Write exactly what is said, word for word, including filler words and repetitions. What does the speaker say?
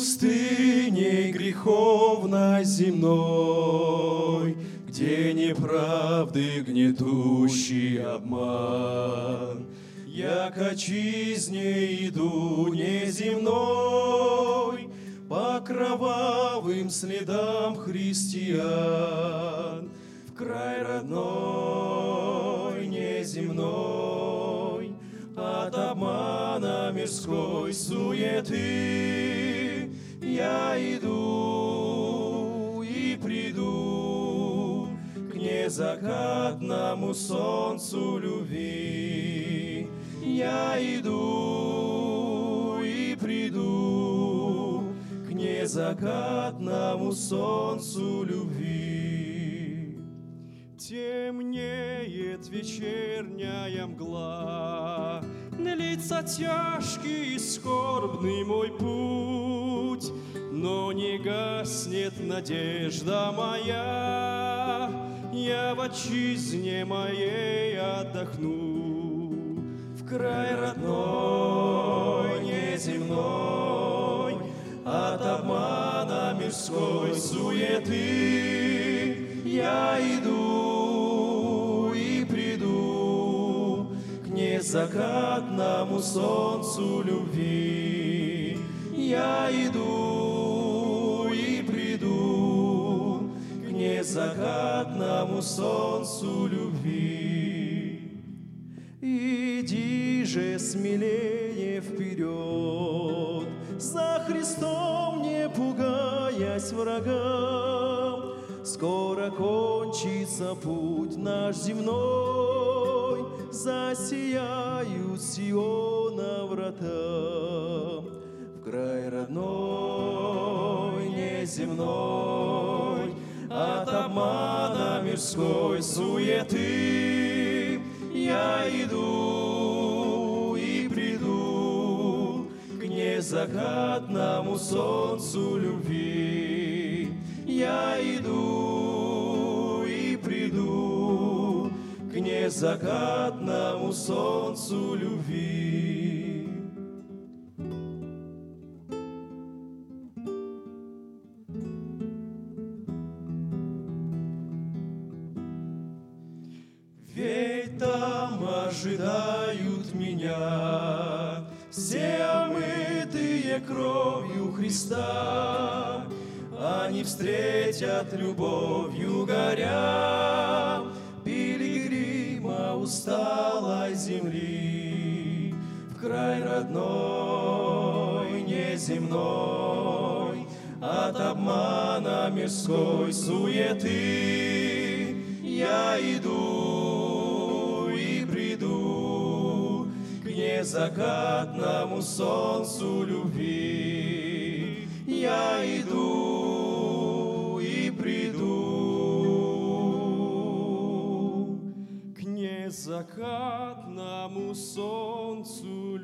пустыней греховной земной, где неправды гнетущий обман, я к отчизне иду неземной, по кровавым следам христиан, в край родной неземной, от обмана мирской суеты я иду и приду к незакатному солнцу любви. Я иду и приду к незакатному солнцу любви. Темнеет вечерняя мгла, длится тяжкий и скорбный мой путь, но не гаснет надежда моя, я в отчизне моей отдохну, в край родной неземной, от обмана мирской суеты я иду и приду к незакатному солнцу любви. Я иду и приду к незакатному солнцу любви. Иди же смелее вперед, за Христом не пугаясь врагам. Скоро кончится путь наш земной, засияют Сиона врата. В край родной неземной, от обмана мирской суеты я иду и приду к незакатному солнцу любви. Я иду и приду к незакатному солнцу любви. Ведь там ожидают меня все омытые кровью Христа. Они встретят любовью горя пилигрима усталой земли, в край родной неземной, от обмана мирской суеты я иду и приду к незакатному солнцу любви. Я иду и приду к незакатному солнцу